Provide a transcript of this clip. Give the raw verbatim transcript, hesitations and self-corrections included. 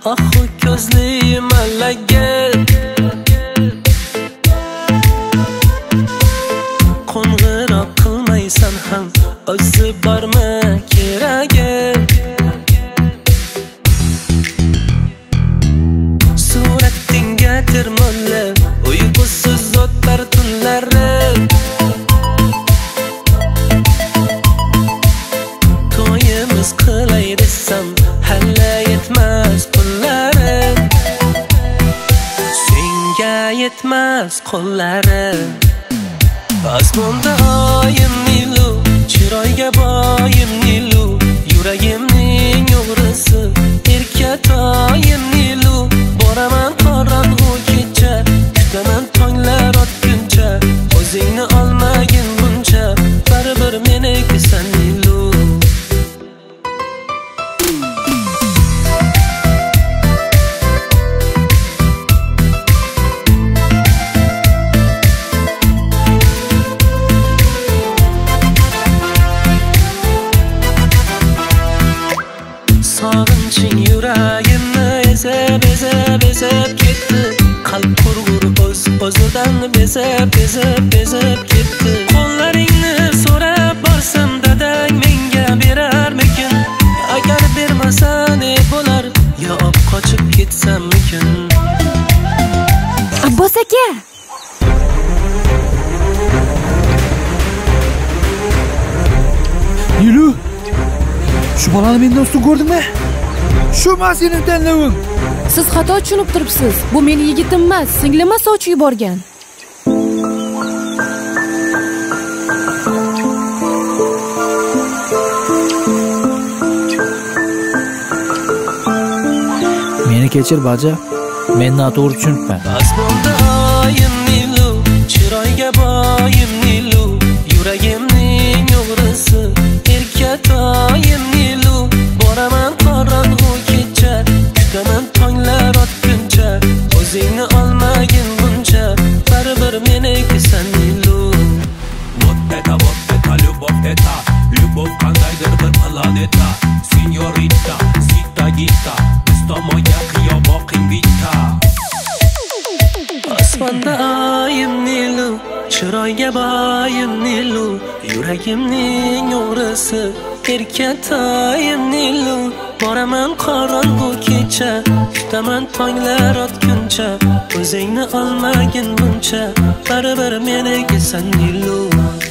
ohu ko'zli malaga qo'ng'iroq qilmaysan ham o'zi bormi keragi suratingga termolib uyqusiz o'tar tunlari to'yimiz qilay desam halla yetmas pullari senga yetmas qo'llari osmonda oyim nilu chiroyga boyim nilu yuragimning o'g'risi erkatoyim nilu boraman qorong'u kecha kutaman tonglar otguncha o'zingni olmagin buncha baribir menikisan nilu sog'inching yuragimni ezib ezib ezib ketdi qalb qurg'ur o'z o'zidan bezib bezib bezib ketdi qo'llaringni so'rab borsam dadang menga berarmikin agar bermasa ne bo'lar yo ob qochib ketsammikin Abbos aka Nilu shu bolani mendan ustun ko'rdingmi? Shu mas'ulni tanlaving. siz xato tushunib turibsiz. Bu meni yigitim emas, singlim sovchi yuborgan. Meni kechir baja. Men noto'g'ri tushunibman. Osmonda oyim nilu chiroyga boyim nilu yuragimning o'g'risi erkatoyim nilu boraman qorong'u kecha kutaman tonglar otguncha o'zingni olmagin buncha baribir menikisan nilu Вот это, вот это любовь, это любовь qandaydir bir planeta Signorita, sita gita Usto moya qiyoboqing bitta osmonda oyim nilu chiroyga boyim nilu yuragimning o'g'risi erkatoyim nilu boraman qorong'u kecha kutaman tonglar otguncha o'zingni olmagin buncha baribir menikisan nilu